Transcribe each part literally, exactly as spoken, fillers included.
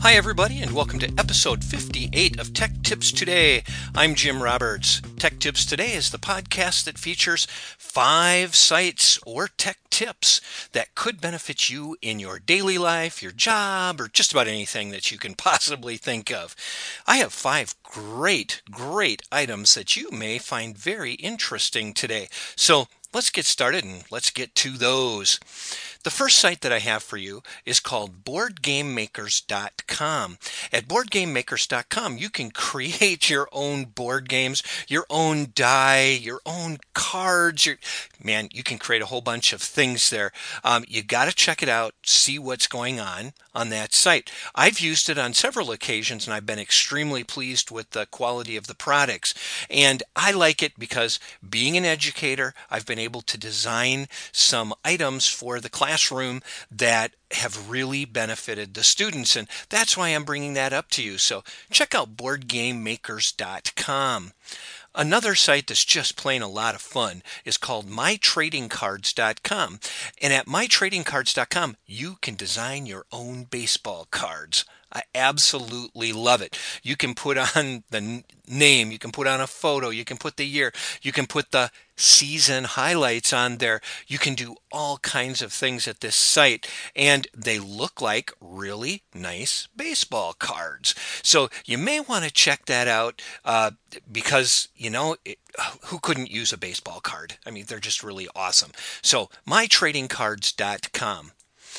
Hi, everybody, and welcome to episode fifty-eight of Tech Tips Today. I'm Jim Roberts. Tech Tips Today is the podcast that features five sites or tech tips that could benefit you in your daily life, your job, or just about anything that you can possibly think of. I have five great, great items that you may find very interesting today. So let's get started and let's get to those. The first site that I have for you is called board game makers dot com. At board game makers dot com, you can create your own board games, your own die, your own cards. Your, man, you can create a whole bunch of things there. Um, you got to check it out, see what's going on on that site. I've used it on several occasions, and I've been extremely pleased with the quality of the products. And I like it because being an educator, I've been able to design some items for the classroom that have really benefited the students, and that's why I'm bringing that up to you. So check out board game makers dot com. Another site that's just plain a lot of fun is called my trading cards dot com. And at my trading cards dot com, you can design your own baseball cards. I absolutely love it. You can put on the n- name, you can put on a photo, you can put the year, you can put the season highlights on there. You can do all kinds of things at this site, and they look like really nice baseball cards. So you may want to check that out uh, because, you know, it, who couldn't use a baseball card? I mean, they're just really awesome. So my trading cards dot com.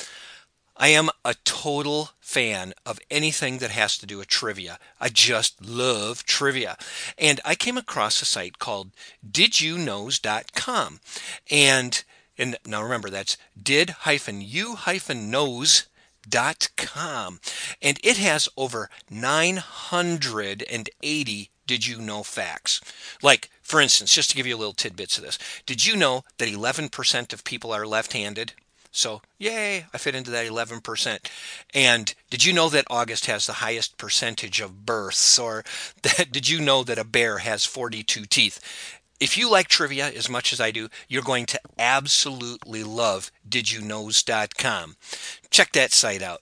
I am a total fan of anything that has to do with trivia. I just love trivia. And I came across a site called did you knows dot com. And, and now remember, that's did you knows dot com. And it has over nine hundred eighty did you know facts. Like, for instance, just to give you a little tidbits of this, did you know that eleven percent of people are left-handed? So, yay, I fit into that eleven percent. And did you know that August has the highest percentage of births? Or that, did you know that a bear has forty-two teeth? If you like trivia as much as I do, you're going to absolutely love did you knows dot com. Check that site out.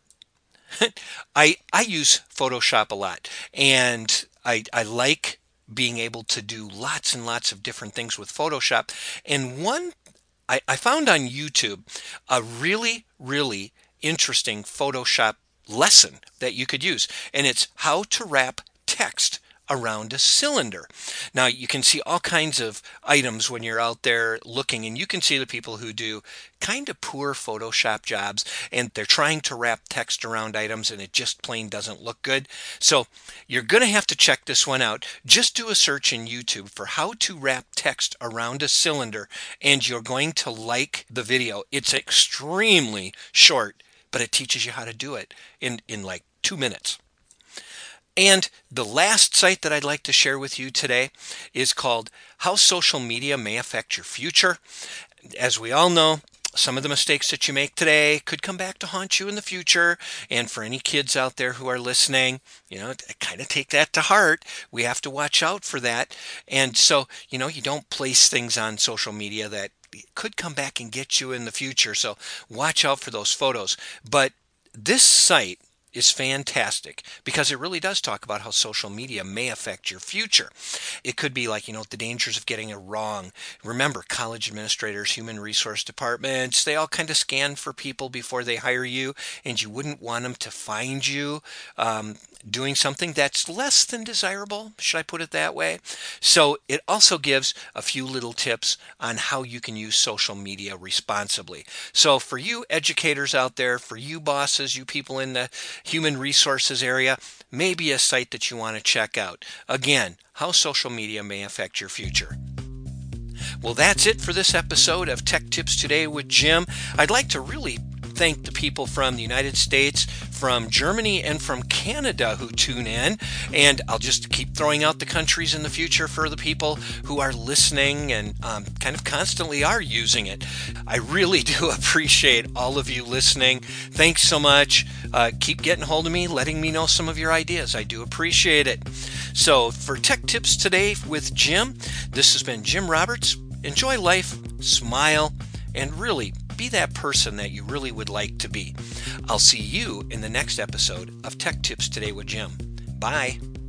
I I use Photoshop a lot, and I I like being able to do lots and lots of different things with Photoshop. And one I, I found on YouTube a really, really interesting Photoshop lesson that you could use, and it's how to wrap text around a cylinder. Now, you can see all kinds of items when you're out there looking, and you can see the people who do kind of poor Photoshop jobs, and they're trying to wrap text around items, and it just plain doesn't look good. So you're going to have to check this one out. Just do a search in YouTube for how to wrap text around a cylinder, and you're going to like the video. It's extremely short, but it teaches you how to do it in, in like two minutes. And the last site that I'd like to share with you today is called How Social Media May Affect Your Future. As we all know, some of the mistakes that you make today could come back to haunt you in the future. And for any kids out there who are listening, you know, kind of take that to heart. We have to watch out for that. And so, you know, you don't place things on social media that could come back and get you in the future. So watch out for those photos. But this site is fantastic because it really does talk about how social media may affect your future. It could be like, you know, the dangers of getting it wrong. Remember, college administrators, human resource departments, they all kind of scan for people before they hire you, and you wouldn't want them to find you um, doing something that's less than desirable, should I put it that way? So it also gives a few little tips on how you can use social media responsibly. So for you educators out there, for you bosses, you people in the human resources area, maybe a site that you want to check out. Again, how social media may affect your future. Well, that's it for this episode of Tech Tips Today with Jim. I'd like to really thank the people from the United States, from Germany, and from Canada who tune in. And I'll just keep throwing out the countries in the future for the people who are listening and um, kind of constantly are using it. I really do appreciate all of you listening. Thanks so much. Uh, keep getting hold of me, letting me know some of your ideas. I do appreciate it. So for Tech Tips Today with Jim, this has been Jim Roberts. Enjoy life, smile, and really be that person that you really would like to be. I'll see you in the next episode of Tech Tips Today with Jim. Bye.